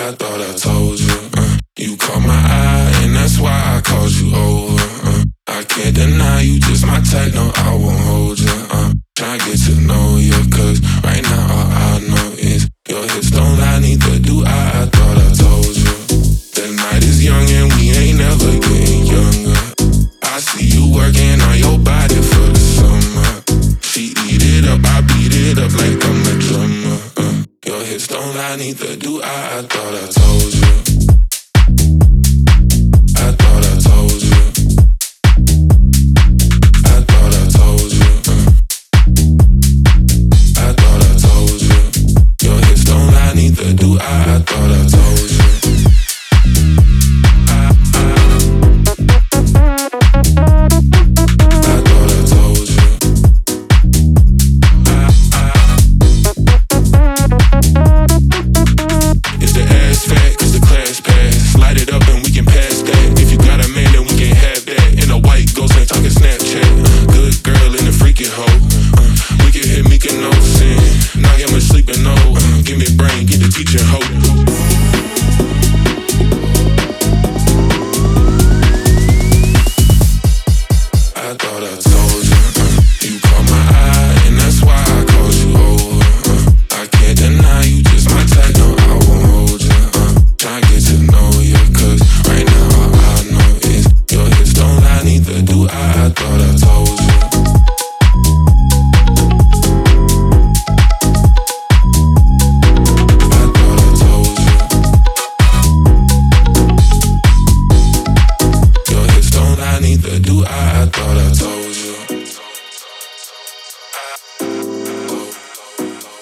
I thought I told you. You caught my eye, and that's why I called you over. I can't deny you just my type, no, I won't hold you. Tryna get to know you, cause right now all I know is your hips don't lie, neither do I thought I told you. The night is young and we ain't never getting younger. I see you working on your body for the summer. She eat it up, I beat it up like I'm a drummer. Your hips don't lie, neither do I thought I told you. I thought I told you. I thought I told you. I thought I told you. Your hips don't lie, neither do I thought I told you.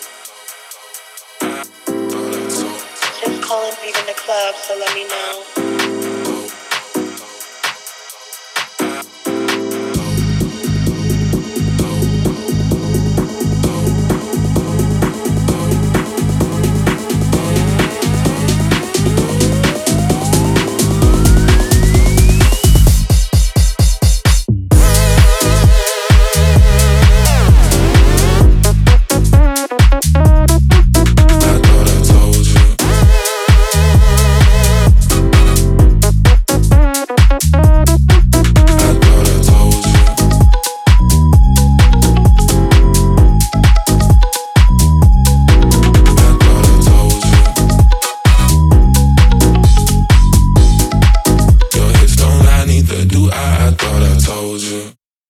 Just calling, leaving the club, so let me know.